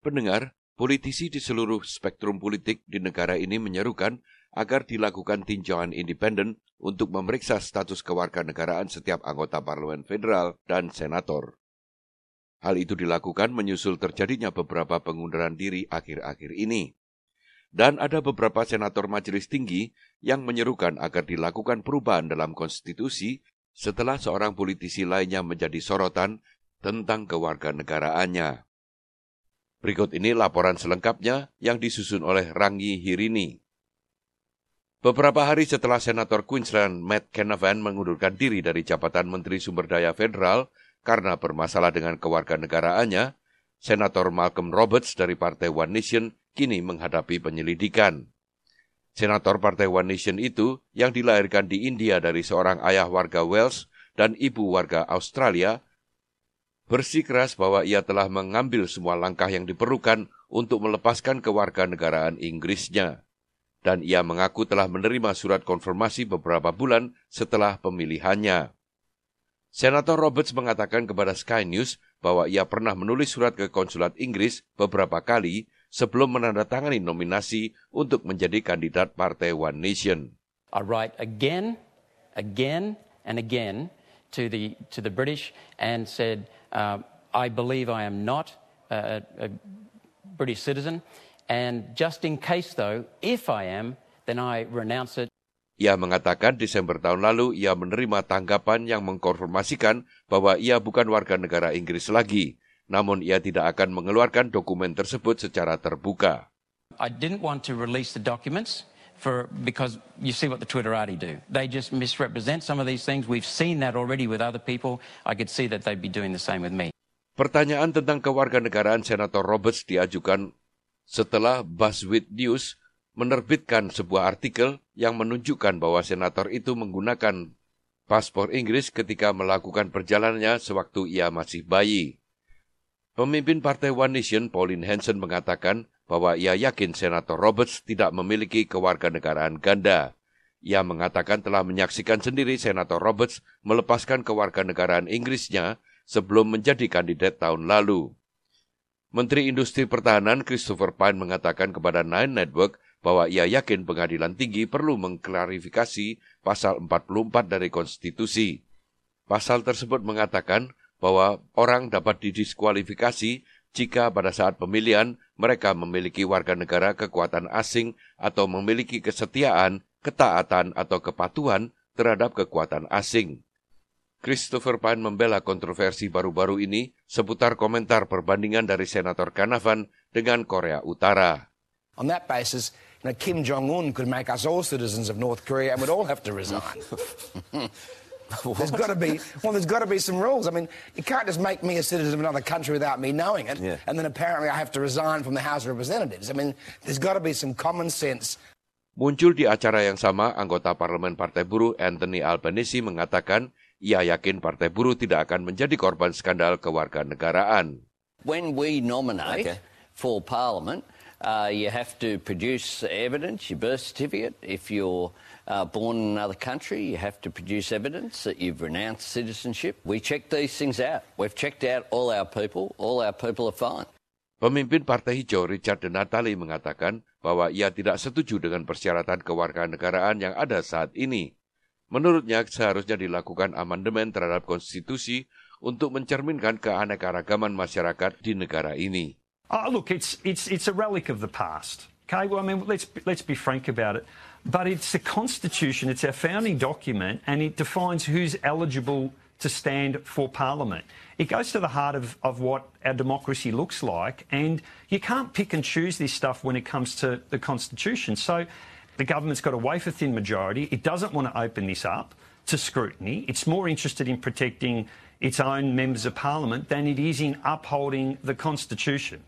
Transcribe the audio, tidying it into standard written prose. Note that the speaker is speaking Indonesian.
Pendengar, politisi di seluruh spektrum politik di negara ini menyerukan agar dilakukan tinjauan independen untuk memeriksa status kewarganegaraan setiap anggota parlemen federal dan senator. Hal itu dilakukan menyusul terjadinya beberapa pengunduran diri akhir-akhir ini. Dan ada beberapa senator majelis tinggi yang menyerukan agar dilakukan perubahan dalam konstitusi setelah seorang politisi lainnya menjadi sorotan tentang kewarganegaraannya. Berikut ini laporan selengkapnya yang disusun oleh Rangi Hirini. Beberapa hari setelah Senator Queensland Matt Canavan mengundurkan diri dari jabatan Menteri Sumber Daya Federal karena bermasalah dengan kewarganegaraannya, Senator Malcolm Roberts dari Partai One Nation kini menghadapi penyelidikan. Senator Partai One Nation itu, yang dilahirkan di India dari seorang ayah warga Wales dan ibu warga Australia, bersikeras bahwa ia telah mengambil semua langkah yang diperlukan untuk melepaskan kewarganegaraan Inggrisnya. Dan ia mengaku telah menerima surat konfirmasi beberapa bulan setelah pemilihannya. Senator Roberts mengatakan kepada Sky News bahwa ia pernah menulis surat ke konsulat Inggris beberapa kali sebelum menandatangani nominasi untuk menjadi kandidat Partai One Nation. I write again and again to the British and said, I believe I am not a British citizen, and just in case though, if I am, then I renounce it. Ia mengatakan Desember tahun lalu ia menerima tanggapan yang mengkonfirmasikan bahwa ia bukan warga negara Inggris lagi, namun ia tidak akan mengeluarkan dokumen tersebut secara terbuka. I didn't want to release the documents because you see what the Twitterati do. They just misrepresent some of these things. We've seen that already with other people. I could see that they'd be doing the same with me. Pertanyaan tentang kewarganegaraan Senator Roberts diajukan setelah BuzzFeed News menerbitkan sebuah artikel yang menunjukkan bahwa senator itu menggunakan paspor Inggris ketika melakukan perjalanannya sewaktu ia masih bayi. Pemimpin Partai One Nation, Pauline Hanson, mengatakan bahwa ia yakin Senator Roberts tidak memiliki kewarganegaraan ganda. Ia mengatakan telah menyaksikan sendiri Senator Roberts melepaskan kewarganegaraan Inggrisnya sebelum menjadi kandidat tahun lalu. Menteri Industri Pertahanan Christopher Pyne mengatakan kepada Nine Network bahwa ia yakin pengadilan tinggi perlu mengklarifikasi pasal 44 dari konstitusi. Pasal tersebut mengatakan bahwa orang dapat didiskualifikasi jika pada saat pemilihan mereka memiliki warga negara kekuatan asing atau memiliki kesetiaan, ketaatan atau kepatuhan terhadap kekuatan asing. Christopher Pyne membela kontroversi baru-baru ini seputar komentar perbandingan dari Senator Canavan dengan Korea Utara. On that basis, Kim Jong-un could make us all citizens of North Korea and we'd all have to resign. There's got to be some rules. I mean, you can't just make me a citizen of another country without me knowing it, and then apparently I have to resign from the House of Representatives. I mean, there's got to be some common sense. Muncul di acara yang sama, anggota Parlemen Partai Buruh Anthony Albanese mengatakan ia yakin Partai Buruh tidak akan menjadi korban skandal kewarganegaraan. When we nominate for Parliament, you have to produce evidence, your birth certificate. If you're born in another country, you have to produce evidence that you've renounced citizenship. We check these things out. We've checked out all our people are fine. Pemimpin Partai Hijau Richard Denatali mengatakan bahwa ia tidak setuju dengan persyaratan kewarganegaraan yang ada saat ini. Menurutnya seharusnya dilakukan amandemen terhadap konstitusi untuk mencerminkan keanekaragaman masyarakat di negara ini. Look, it's a relic of the past. Okay, well, I mean, let's be frank about it. But it's the Constitution, it's our founding document, and it defines who's eligible to stand for Parliament. It goes to the heart of what our democracy looks like, and you can't pick and choose this stuff when it comes to the Constitution. So the government's got a wafer-thin majority. It doesn't want to open this up to scrutiny. It's more interested in protecting its own members of Parliament than it is in upholding the Constitution.